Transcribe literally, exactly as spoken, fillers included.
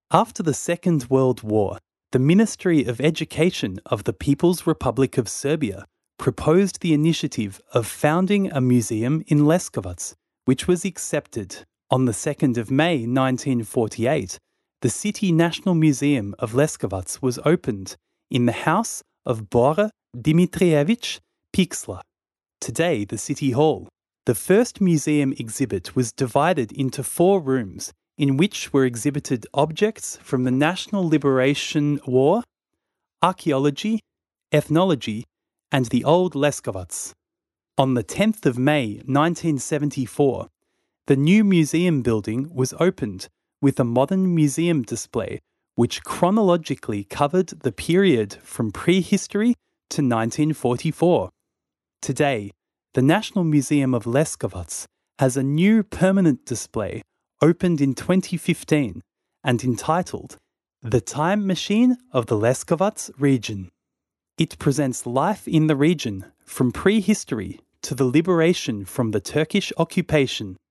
After the Second World War, the Ministry of Education of the People's Republic of Serbia proposed the initiative of founding a museum in Leskovac, which was accepted. On the second of May nineteen forty-eight, the City National Museum of Leskovac was opened in the house of Bora Dimitrievich Pixla, today the City Hall. The first museum exhibit was divided into four rooms, in which were exhibited objects from the National Liberation War, archaeology, ethnology, and the old Leskovac. On the tenth of May nineteen seventy-four, the new museum building was opened with a modern museum display which chronologically covered the period from prehistory to nineteen forty-four. Today, the National Museum of Leskovac has a new permanent display opened in twenty fifteen and entitled The Time Machine of the Leskovac Region. It presents life in the region from prehistory to the liberation from the Turkish occupation.